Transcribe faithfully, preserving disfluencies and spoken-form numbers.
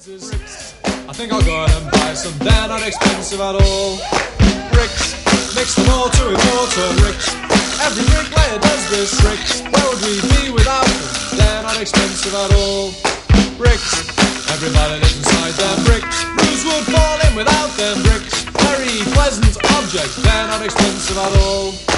Bricks. I think I'll go out and buy some, they're not expensive at all. Bricks, mix them all to a mortar. Bricks, every bricklayer does this. Bricks, where would we be without them? They're not expensive at all. Bricks, everybody lives inside them. Bricks, roofs would fall in without them. Bricks, very pleasant object, they're not expensive at all.